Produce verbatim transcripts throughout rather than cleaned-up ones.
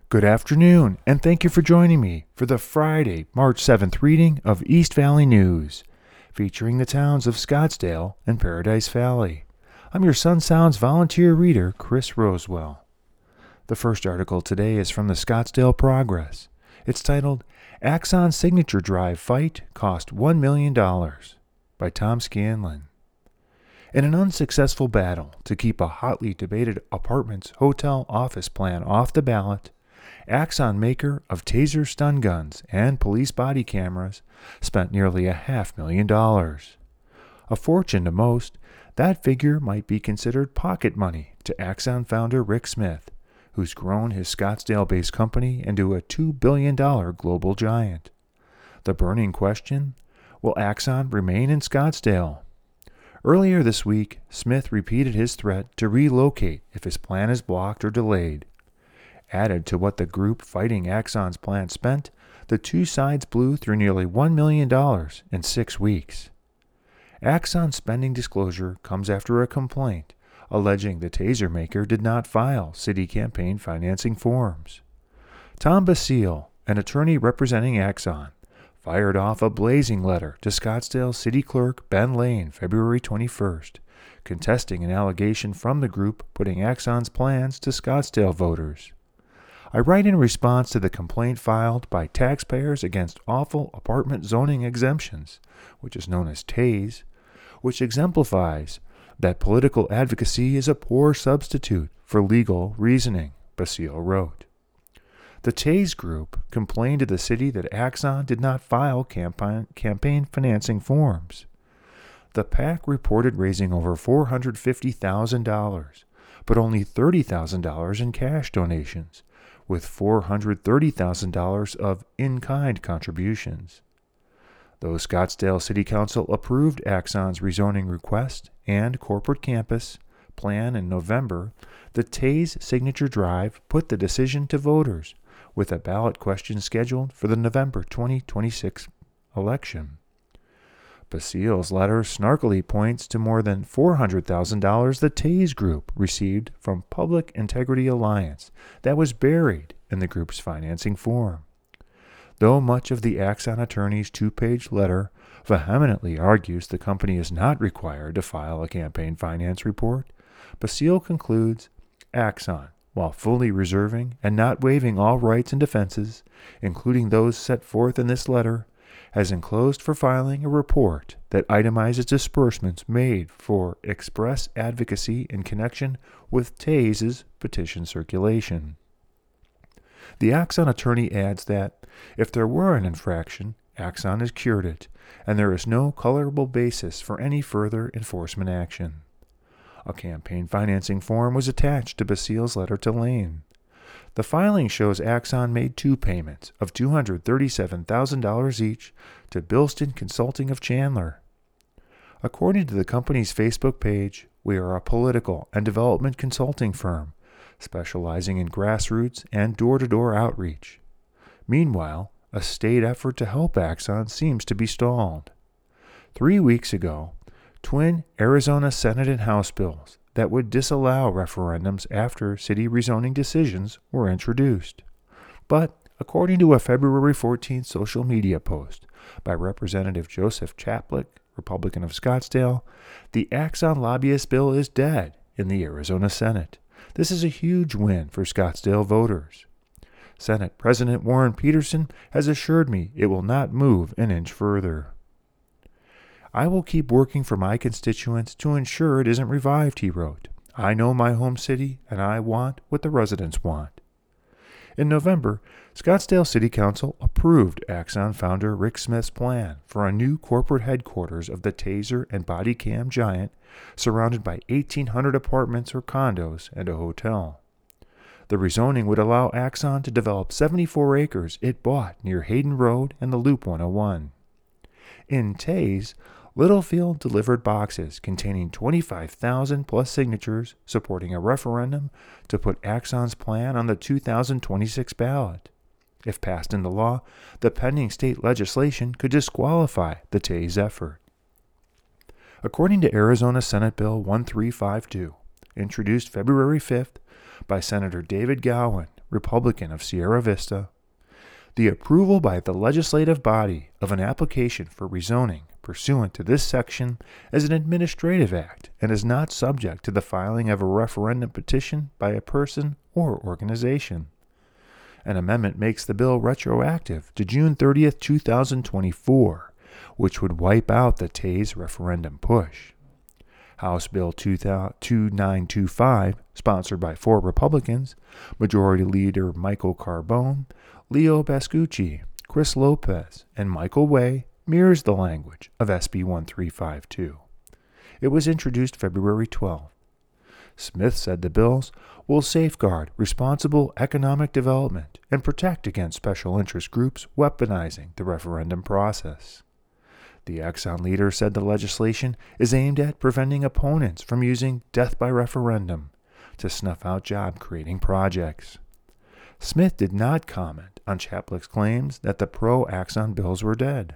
Good afternoon, and thank you for joining me for the Friday, March seventh reading of East Valley News, featuring the towns of Scottsdale and Paradise Valley. I'm your Sun Sounds volunteer reader, Chris Rosewell. The first article today is from the Scottsdale Progress. It's titled, Axon Signature Drive Fight Cost one million dollars by Tom Scanlon. In an unsuccessful battle to keep a hotly debated apartments hotel office plan off the ballot, Axon, maker of taser stun guns and police body cameras, spent nearly a half million dollars. A fortune to most, that figure might be considered pocket money to Axon founder Rick Smith, who's grown his Scottsdale-based company into a two billion dollars global giant. The burning question, will Axon remain in Scottsdale? Earlier this week, Smith repeated his threat to relocate if his plan is blocked or delayed. Added to what the group fighting Axon's plan spent, the two sides blew through nearly one million dollars in six weeks. Axon's spending disclosure comes after a complaint alleging the taser maker did not file city campaign financing forms. Tom Basile, an attorney representing Axon, fired off a blazing letter to Scottsdale City Clerk Ben Lane February twenty-first, contesting an allegation from the group putting Axon's plans to Scottsdale voters. I write in response to the complaint filed by Taxpayers Against Awful Apartment Zoning Exemptions, which is known as TAZE, which exemplifies that political advocacy is a poor substitute for legal reasoning, Basile wrote. The TAZE group complained to the city that Axon did not file campaign, campaign financing forms. The PAC reported raising over four hundred fifty thousand dollars, but only thirty thousand dollars in cash donations, with four hundred thirty thousand dollars of in-kind contributions. Though Scottsdale City Council approved Axon's rezoning request and corporate campus plan in November, the TAZE signature drive put the decision to voters, with a ballot question scheduled for the November twenty twenty-six election. Basile's letter snarkily points to more than four hundred thousand dollars the TAZE group received from Public Integrity Alliance that was buried in the group's financing form. Though much of the Axon attorney's two-page letter vehemently argues the company is not required to file a campaign finance report, Basile concludes, Axon, while fully reserving and not waiving all rights and defenses, including those set forth in this letter, has enclosed for filing a report that itemizes disbursements made for express advocacy in connection with TAZE's petition circulation. The Axon attorney adds that, if there were an infraction, Axon has cured it, and there is no colorable basis for any further enforcement action. A campaign financing form was attached to Basile's letter to Lane. The filing shows Axon made two payments of two hundred thirty-seven thousand dollars each to Bilston Consulting of Chandler. According to the company's Facebook page, we are a political and development consulting firm, specializing in grassroots and door-to-door outreach. Meanwhile, a state effort to help Axon seems to be stalled. Three weeks ago, twin Arizona Senate and House bills that would disallow referendums after city rezoning decisions were introduced. But, according to a February fourteenth social media post by Representative Joseph Chaplick, Republican of Scottsdale, the Axon lobbyist bill is dead in the Arizona Senate. This is a huge win for Scottsdale voters. Senate President Warren Peterson has assured me it will not move an inch further. I will keep working for my constituents to ensure it isn't revived, he wrote. I know my home city, and I want what the residents want. In November, Scottsdale City Council approved Axon founder Rick Smith's plan for a new corporate headquarters of the taser and body cam giant, surrounded by eighteen hundred apartments or condos and a hotel. The rezoning would allow Axon to develop seventy-four acres it bought near Hayden Road and the Loop one oh one. In TAZE, Littlefield delivered boxes containing twenty-five thousand plus signatures supporting a referendum to put Axon's plan on the two thousand twenty-six ballot. If passed into law, the pending state legislation could disqualify the TAZE effort. According to Arizona Senate Bill one three five two, introduced February fifth by Senator David Gowan, Republican of Sierra Vista. The approval by the legislative body of an application for rezoning pursuant to this section is an administrative act and is not subject to the filing of a referendum petition by a person or organization. An amendment makes the bill retroactive to June thirtieth, two thousand twenty-four, which would wipe out the Tays referendum push. House Bill twenty-nine twenty-five, sponsored by four Republicans, Majority Leader Michael Carbone, Leo Bascucci, Chris Lopez, and Michael Way, mirrors the language of S B thirteen fifty-two. It was introduced February twelfth. Smith said the bills will safeguard responsible economic development and protect against special interest groups weaponizing the referendum process. The Exxon leader said the legislation is aimed at preventing opponents from using death by referendum to snuff out job-creating projects. Smith did not comment on Chaplick's claims that the pro-Exxon bills were dead.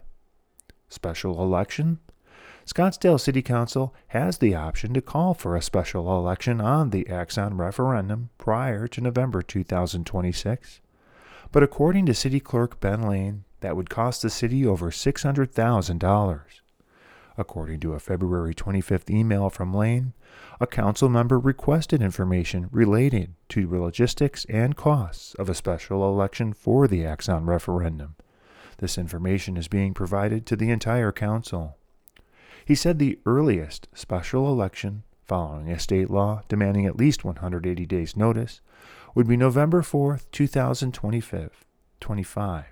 Special election? Scottsdale City Council has the option to call for a special election on the Exxon referendum prior to November two thousand twenty-six. But according to City Clerk Ben Lane, that would cost the city over six hundred thousand dollars. According to a February twenty-fifth email from Lane, a council member requested information related to the logistics and costs of a special election for the Exxon referendum. This information is being provided to the entire council. He said the earliest special election, following a state law demanding at least one hundred eighty days' notice, would be November fourth, two thousand twenty-five.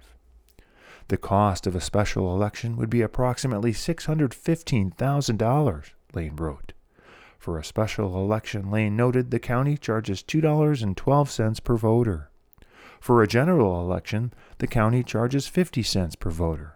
The cost of a special election would be approximately six hundred fifteen thousand dollars, Lane wrote. For a special election, Lane noted the county charges two dollars and twelve cents per voter. For a general election, the county charges fifty cents per voter.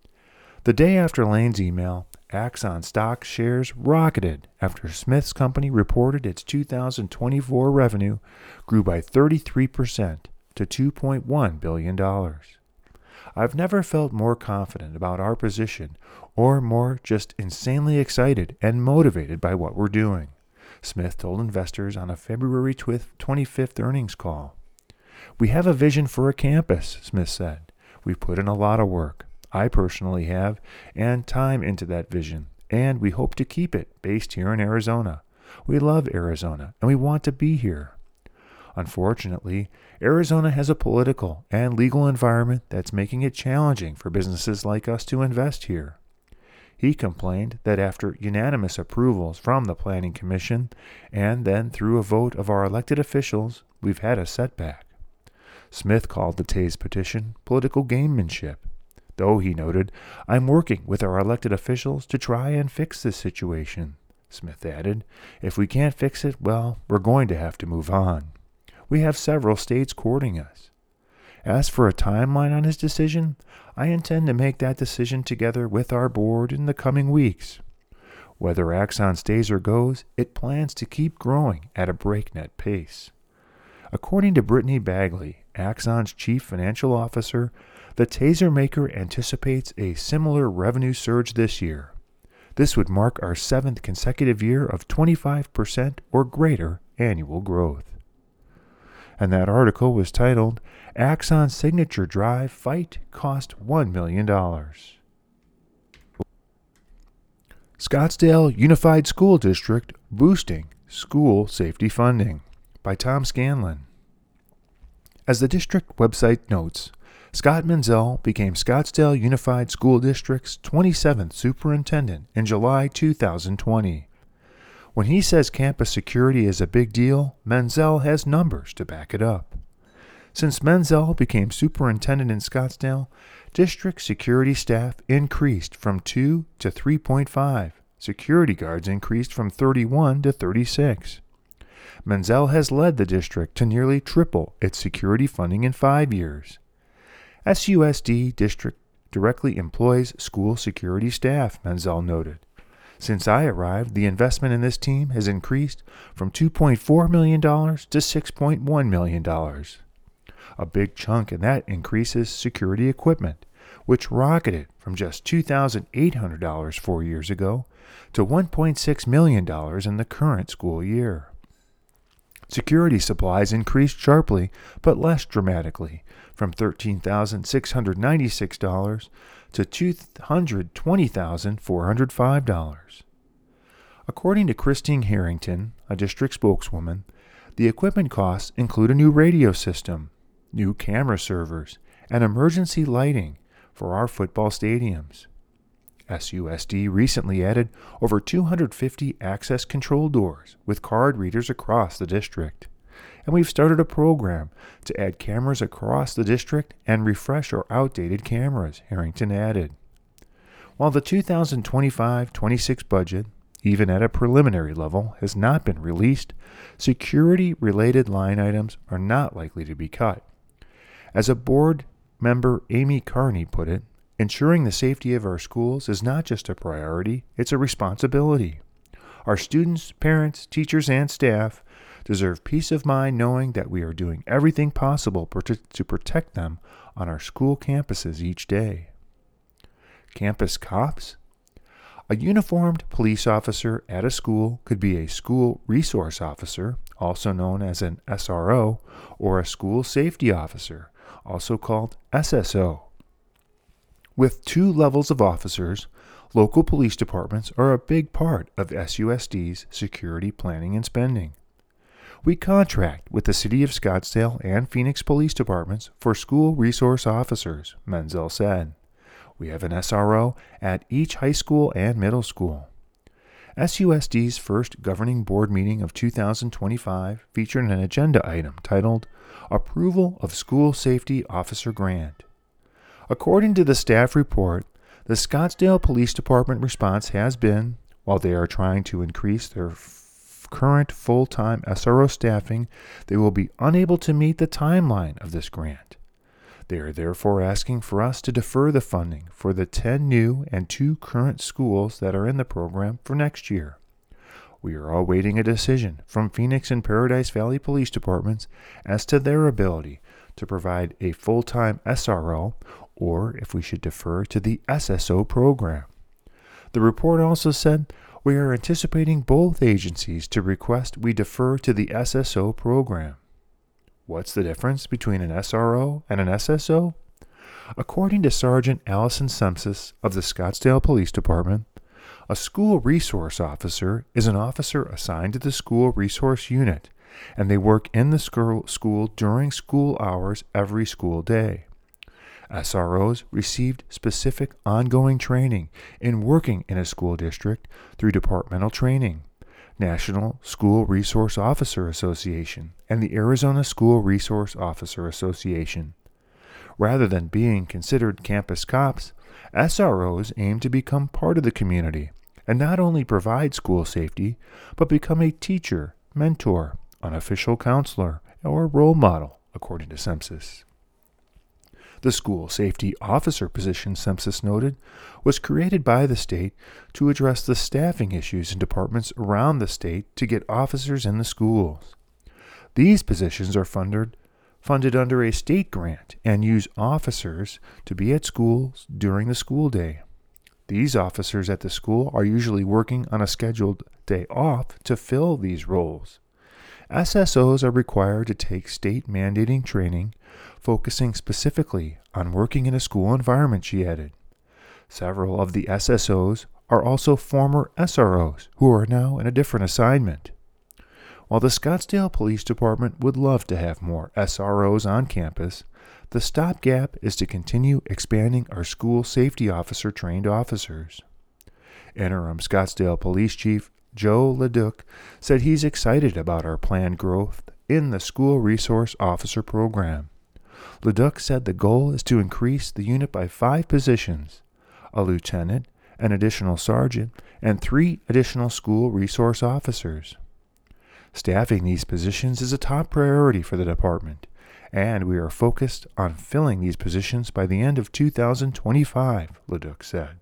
The day after Lane's email, Exxon stock shares rocketed after Smith's company reported its two thousand twenty-four revenue grew by thirty-three percent to two point one billion dollars. I've never felt more confident about our position or more just insanely excited and motivated by what we're doing, Smith told investors on a February twenty-fifth earnings call. We have a vision for a campus, Smith said. We've put in a lot of work. I personally have, and time into that vision, and we hope to keep it based here in Arizona. We love Arizona, and we want to be here. Unfortunately, Arizona has a political and legal environment that's making it challenging for businesses like us to invest here. He complained that after unanimous approvals from the Planning Commission and then through a vote of our elected officials, we've had a setback. Smith called the Tays petition political gamemanship. Though, he noted, I'm working with our elected officials to try and fix this situation. Smith added, if we can't fix it, well, we're going to have to move on. We have several states courting us. As for a timeline on his decision, I intend to make that decision together with our board in the coming weeks. Whether Exxon stays or goes, it plans to keep growing at a breakneck pace. According to Brittany Bagley, Exxon's chief financial officer, the taser maker anticipates a similar revenue surge this year. This would mark our seventh consecutive year of twenty-five percent or greater annual growth. And that article was titled, Exxon Signature Drive Fight Cost one million dollars. Scottsdale Unified School District Boosting School Safety Funding by Tom Scanlon. As the district website notes, Scott Menzel became Scottsdale Unified School District's twenty-seventh superintendent in July two thousand twenty. When he says campus security is a big deal, Menzel has numbers to back it up. Since Menzel became superintendent in Scottsdale, district security staff increased from two to three point five. Security guards increased from thirty-one to thirty-six. Menzel has led the district to nearly triple its security funding in five years. S U S D district directly employs school security staff, Menzel noted. Since I arrived, the investment in this team has increased from two point four million dollars to six point one million dollars. A big chunk in that increase is security equipment, which rocketed from just two thousand eight hundred dollars four years ago to one point six million dollars in the current school year. Security supplies increased sharply, but less dramatically, from thirteen thousand six hundred ninety-six dollars to two hundred twenty thousand four hundred five dollars. According to Christine Harrington, a district spokeswoman, the equipment costs include a new radio system, new camera servers, and emergency lighting for our football stadiums. S U S D recently added over two hundred fifty access control doors with card readers across the district, and we've started a program to add cameras across the district and refresh our outdated cameras, Harrington added. While the two thousand twenty-five twenty-six budget, even at a preliminary level, has not been released, security-related line items are not likely to be cut. As a board member Amy Carney put it, ensuring the safety of our schools is not just a priority, it's a responsibility. Our students, parents, teachers, and staff deserve peace of mind knowing that we are doing everything possible to protect them on our school campuses each day. Campus cops? A uniformed police officer at a school could be a school resource officer, also known as an S R O, or a school safety officer, also called S S O. With two levels of officers, local police departments are a big part of S U S D's security planning and spending. We contract with the City of Scottsdale and Phoenix Police Departments for school resource officers, Menzel said. We have an S R O at each high school and middle school. S U S D's first governing board meeting of two thousand twenty-five featured an agenda item titled Approval of School Safety Officer Grant. According to the staff report, the Scottsdale Police Department response has been, while they are trying to increase their f- current full-time S R O staffing, they will be unable to meet the timeline of this grant. They are therefore asking for us to defer the funding for the ten new and two current schools that are in the program for next year. We are awaiting a decision from Phoenix and Paradise Valley Police Departments as to their ability to provide a full-time S R O or if we should defer to the S S O program. The report also said we are anticipating both agencies to request we defer to the S S O program. What's the difference between an S R O and an S S O? According to Sergeant Allison Sempsis of the Scottsdale Police Department, a school resource officer is an officer assigned to the school resource unit, and they work in the school during school hours every school day. S R Os received specific ongoing training in working in a school district through departmental training, National School Resource Officer Association, and the Arizona School Resource Officer Association. Rather than being considered campus cops, S R Os aim to become part of the community and not only provide school safety, but become a teacher, mentor, unofficial counselor, or role model, according to Sempsis. The school safety officer position, Sempsis noted, was created by the state to address the staffing issues in departments around the state to get officers in the schools. These positions are funded, funded under a state grant and use officers to be at schools during the school day. These officers at the school are usually working on a scheduled day off to fill these roles. S S Os are required to take state mandating training, focusing specifically on working in a school environment, she added. Several of the S S Os are also former S R Os who are now in a different assignment. While the Scottsdale Police Department would love to have more S R Os on campus, the stopgap is to continue expanding our school safety officer trained officers. Interim Scottsdale Police Chief Joe Leduc said he's excited about our planned growth in the School Resource Officer program. Leduc said the goal is to increase the unit by five positions, a lieutenant, an additional sergeant, and three additional school resource officers. Staffing these positions is a top priority for the department, and we are focused on filling these positions by the end of two thousand twenty-five, Leduc said.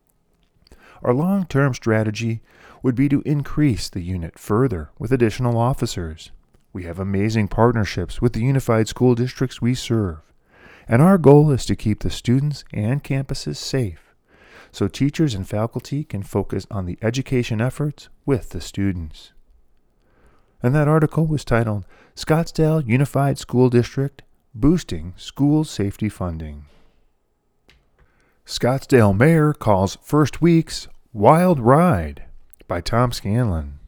Our long-term strategy would be to increase the unit further with additional officers. We have amazing partnerships with the unified school districts we serve, and our goal is to keep the students and campuses safe, so teachers and faculty can focus on the education efforts with the students. And that article was titled, Scottsdale Unified School District Boosting School Safety Funding. Scottsdale Mayor Calls First Week's Wild Ride by Tom Scanlon.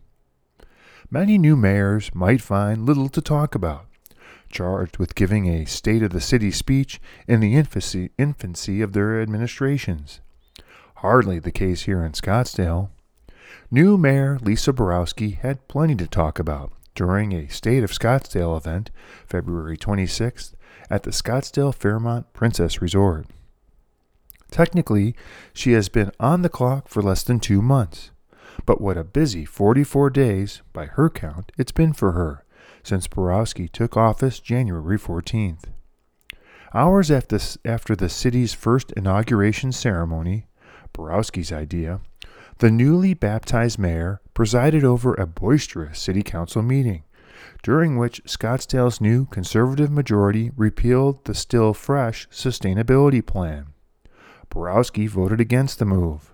Many new mayors might find little to talk about, charged with giving a State of the City speech in the infancy, infancy of their administrations. Hardly the case here in Scottsdale. New Mayor Lisa Borowski had plenty to talk about during a State of Scottsdale event February twenty-sixth at the Scottsdale Fairmont Princess Resort. Technically, she has been on the clock for less than two months, but what a busy forty-four days, by her count, it's been for her, since Borowski took office January fourteenth. Hours after, after the city's first inauguration ceremony, Borowski's idea, the newly baptized mayor presided over a boisterous city council meeting, during which Scottsdale's new conservative majority repealed the still fresh sustainability plan. Borowski voted against the move.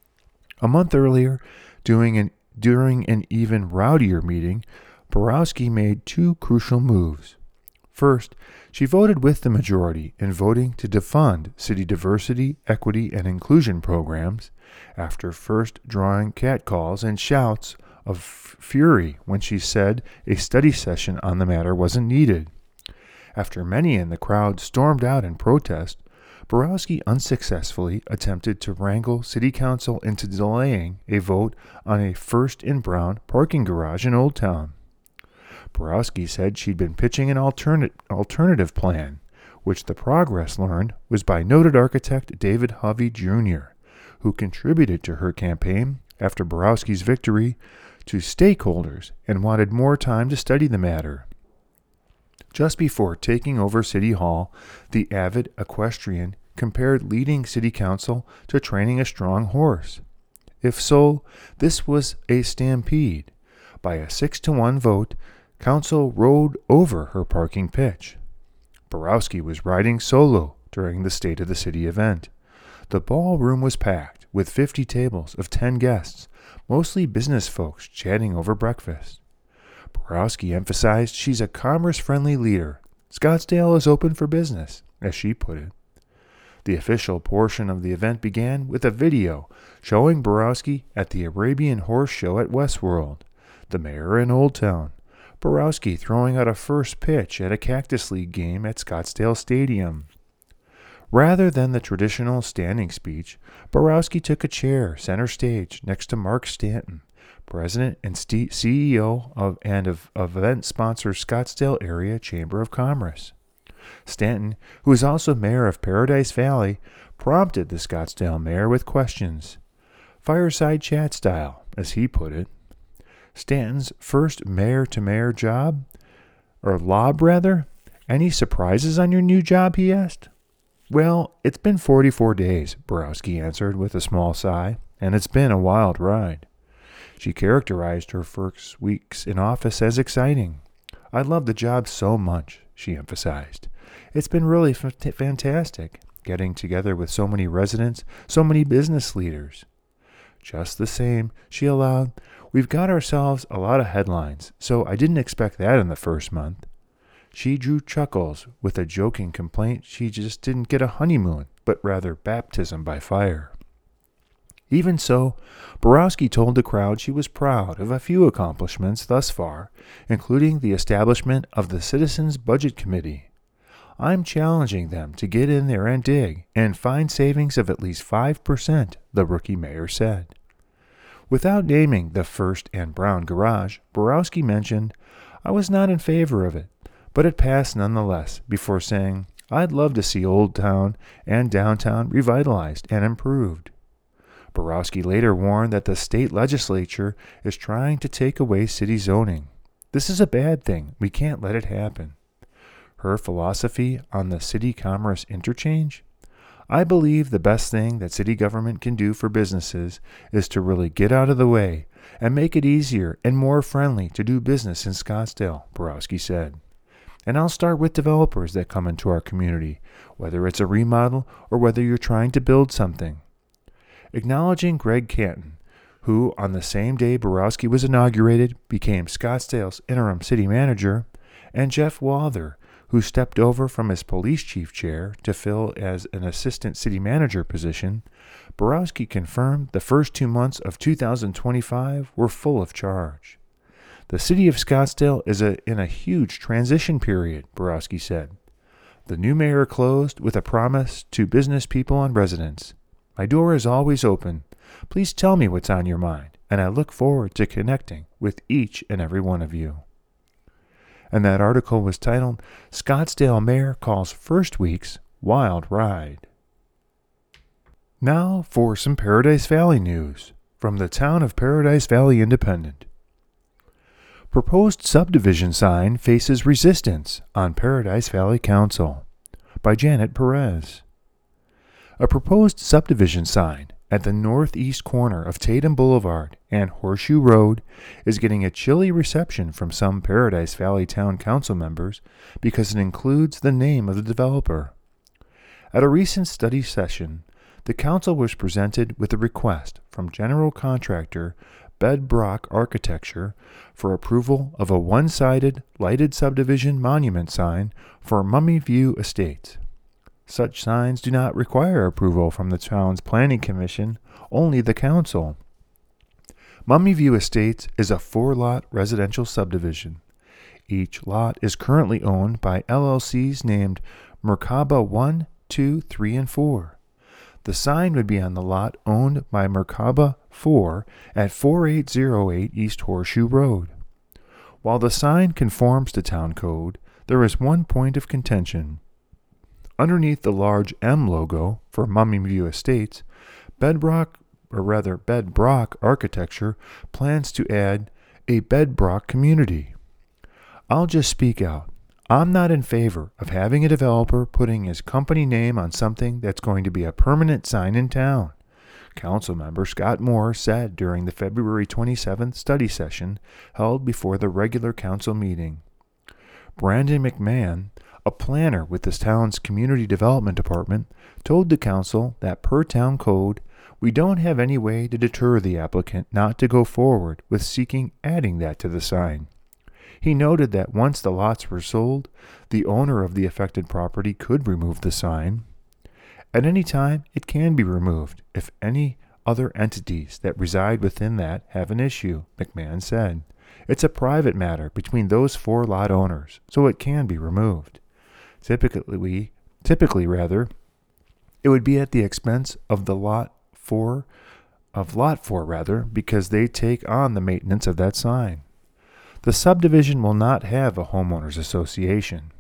A month earlier, during an, during an even rowdier meeting, Borowski made two crucial moves. First, she voted with the majority in voting to defund city diversity, equity, and inclusion programs, after first drawing catcalls and shouts of fury when she said a study session on the matter wasn't needed. After many in the crowd stormed out in protest, Borowski unsuccessfully attempted to wrangle City Council into delaying a vote on a First in Brown parking garage in Old Town. Borowski said she'd been pitching an alternate, alternative plan, which the Progress learned was by noted architect David Hovey Junior, who contributed to her campaign after Borowski's victory to stakeholders and wanted more time to study the matter. Just before taking over City Hall, the avid equestrian compared leading City Council to training a strong horse. If so, this was a stampede. By a six to one vote, Council rode over her parking pitch. Borowski was riding solo during the State of the City event. The ballroom was packed with fifty tables of ten guests, mostly business folks chatting over breakfast. Borowski emphasized she's a commerce-friendly leader. Scottsdale is open for business, as she put it. The official portion of the event began with a video showing Borowski at the Arabian Horse Show at Westworld, the mayor in Old Town, Borowski throwing out a first pitch at a Cactus League game at Scottsdale Stadium. Rather than the traditional standing speech, Borowski took a chair center stage next to Mark Stanton, President and C E O of and of, of event sponsor Scottsdale Area Chamber of Commerce. Stanton, who is also mayor of Paradise Valley, prompted the Scottsdale mayor with questions. Fireside chat style, as he put it. Stanton's first mayor-to-mayor job? Or lob, rather? Any surprises on your new job, he asked. Well, it's been forty-four days, Borowski answered with a small sigh, and it's been a wild ride. She characterized her first weeks in office as exciting. I love the job so much, she emphasized. It's been really f- fantastic, getting together with so many residents, so many business leaders. Just the same, she allowed, we've got ourselves a lot of headlines, so I didn't expect that in the first month. She drew chuckles with a joking complaint she just didn't get a honeymoon, but rather baptism by fire. Even so, Borowski told the crowd she was proud of a few accomplishments thus far, including the establishment of the Citizens Budget Committee. I'm challenging them to get in there and dig and find savings of at least five percent, the rookie mayor said. Without naming the First and Brown garage, Borowski mentioned, I was not in favor of it, but it passed nonetheless, before saying, I'd love to see Old Town and downtown revitalized and improved. Borowski later warned that the state legislature is trying to take away city zoning. This is a bad thing. We can't let it happen. Her philosophy on the city commerce interchange? I believe the best thing that city government can do for businesses is to really get out of the way and make it easier and more friendly to do business in Scottsdale, Borowski said. And I'll start with developers that come into our community, whether it's a remodel or whether you're trying to build something. Acknowledging Greg Canton, who, on the same day Borowski was inaugurated, became Scottsdale's interim city manager, and Jeff Walther, who stepped over from his police chief chair to fill as an assistant city manager position, Borowski confirmed the first two months of two thousand twenty-five were full of charge. The city of Scottsdale is a, in a huge transition period, Borowski said. The new mayor closed with a promise to business people and residents. My door is always open. Please tell me what's on your mind, and I look forward to connecting with each and every one of you. And that article was titled, Scottsdale Mayor Calls First Week's Wild Ride. Now for some Paradise Valley news from the Town of Paradise Valley Independent. Proposed subdivision sign faces resistance on Paradise Valley Council by Janet Perez. A proposed subdivision sign at the northeast corner of Tatum Boulevard and Horseshoe Road is getting a chilly reception from some Paradise Valley Town Council members because it includes the name of the developer. At a recent study session, the council was presented with a request from general contractor Bedbrock Architecture for approval of a one-sided lighted subdivision monument sign for Mummy View Estates. Such signs do not require approval from the town's planning commission, only the council. Mummy View Estates is a four-lot residential subdivision. Each lot is currently owned by L L Cs named Merkaba one, two, three, and four. The sign would be on the lot owned by Merkaba four at forty-eight oh eight East Horseshoe Road. While the sign conforms to town code, there is one point of contention. Underneath the large M logo for Mummy View Estates, Bedrock, or rather Bedbrock Architecture plans to add a Bedbrock community. I'll just speak out. I'm not in favor of having a developer putting his company name on something that's going to be a permanent sign in town, Councilmember Scott Moore said during the February twenty-seventh study session held before the regular council meeting. Brandon McMahon, a planner with the town's community development department, told the council that per town code, we don't have any way to deter the applicant not to go forward with seeking adding that to the sign. He noted that once the lots were sold, the owner of the affected property could remove the sign. At any time, it can be removed if any other entities that reside within that have an issue, McMahon said. It's a private matter between those four lot owners, so it can be removed. Typically, typically rather, it would be at the expense of the lot four, of lot four rather, because they take on the maintenance of that sign. The subdivision will not have a homeowners association.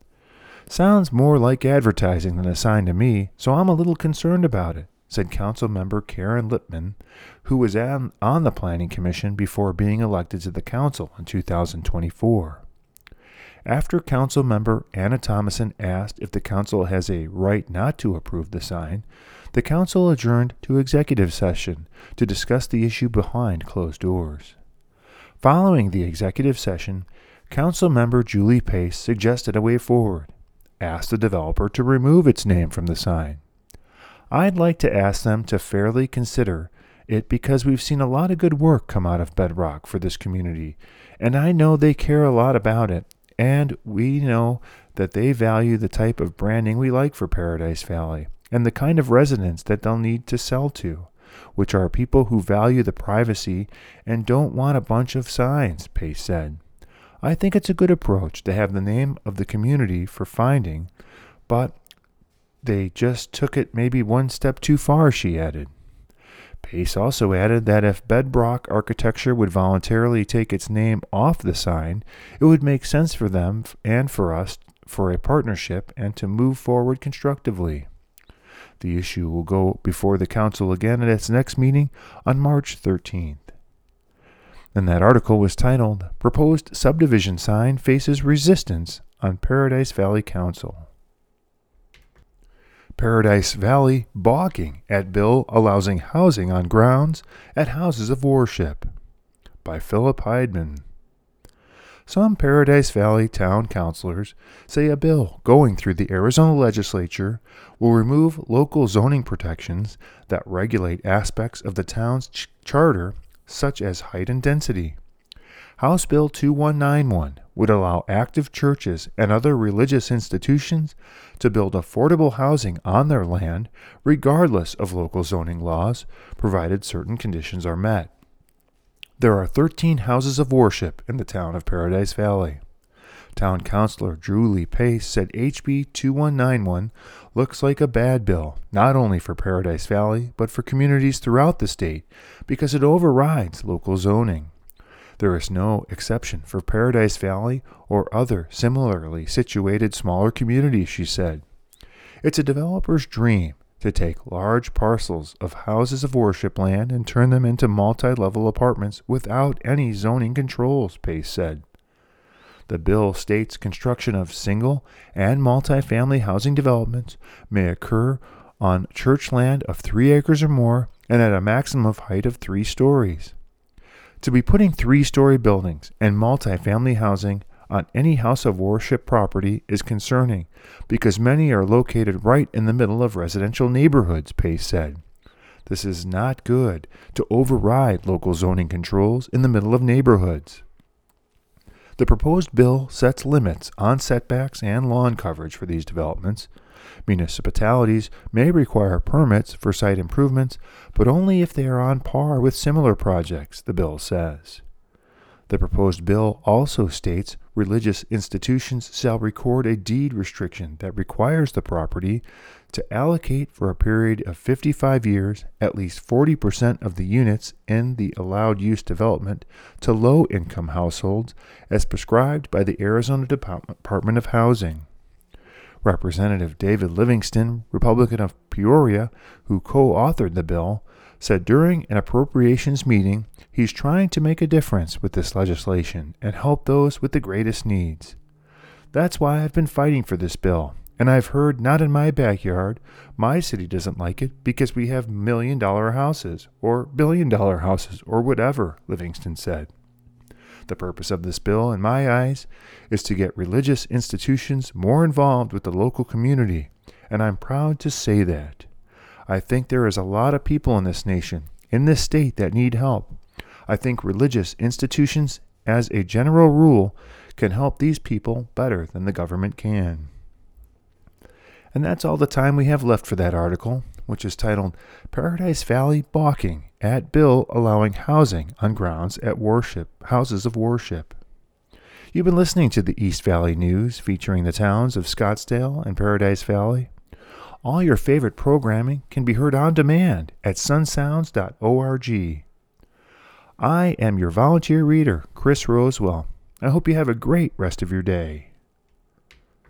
Sounds more like advertising than a sign to me, so I'm a little concerned about it, said Council Member Karen Lippman, who was on, on the Planning Commission before being elected to the Council in two thousand twenty-four. After Council Member Anna Thomason asked if the Council has a right not to approve the sign, the Council adjourned to executive session to discuss the issue behind closed doors. Following the executive session, Council Member Julie Pace suggested a way forward, asked the developer to remove its name from the sign. I'd like to ask them to fairly consider it because we've seen a lot of good work come out of Bedrock for this community, and I know they care a lot about it, and we know that they value the type of branding we like for Paradise Valley and the kind of residents that they'll need to sell to, which are people who value the privacy and don't want a bunch of signs, Pace said. I think it's a good approach to have the name of the community for finding, but they just took it maybe one step too far, she added. Pace also added that if Bedbrock Architecture would voluntarily take its name off the sign, it would make sense for them and for us for a partnership and to move forward constructively. The issue will go before the council again at its next meeting on March thirteenth. And that article was titled, Proposed Subdivision Sign Faces Resistance on Paradise Valley Council. Paradise Valley balking at bill allowing housing on grounds at houses of worship by Philip Heidman. Some Paradise Valley town councilors say a bill going through the Arizona legislature will remove local zoning protections that regulate aspects of the town's ch- charter such as height and density. House Bill two one nine one would allow active churches and other religious institutions to build affordable housing on their land regardless of local zoning laws, provided certain conditions are met. There are thirteen houses of worship in the town of Paradise Valley. Town Councilor Drew Lee Pace said H B two one nine one looks like a bad bill, not only for Paradise Valley, but for communities throughout the state, because it overrides local zoning. There is no exception for Paradise Valley or other similarly situated smaller communities, she said. It's a developer's dream to take large parcels of houses of worship land and turn them into multi-level apartments without any zoning controls, Pace said. The bill states construction of single and multi-family housing developments may occur on church land of three acres or more and at a maximum of height of three stories. To be putting three-story buildings and multi-family housing on any house of worship property is concerning because many are located right in the middle of residential neighborhoods, Pace said. This is not good to override local zoning controls in the middle of neighborhoods. The proposed bill sets limits on setbacks and lawn coverage for these developments. Municipalities may require permits for site improvements, but only if they are on par with similar projects, the bill says. The proposed bill also states religious institutions shall record a deed restriction that requires the property to allocate for a period of fifty-five years at least forty percent of the units in the allowed use development to low-income households as prescribed by the Arizona Department of Housing. Representative David Livingston, Republican of Peoria, who co-authored the bill, said during an appropriations meeting he's trying to make a difference with this legislation and help those with the greatest needs. That's why I've been fighting for this bill, and I've heard not in my backyard, my city doesn't like it because we have million-dollar houses or billion-dollar houses or whatever, Livingston said. The purpose of this bill, in my eyes, is to get religious institutions more involved with the local community, and I'm proud to say that. I think there is a lot of people in this nation, in this state, that need help. I think religious institutions, as a general rule, can help these people better than the government can. And that's all the time we have left for that article, which is titled Paradise Valley Balking at Bill Allowing Housing on Grounds at Worship Houses of Worship. You've been listening to the East Valley News featuring the towns of Scottsdale and Paradise Valley. All your favorite programming can be heard on demand at sun sounds dot org. I am your volunteer reader, Chris Rosewell. I hope you have a great rest of your day.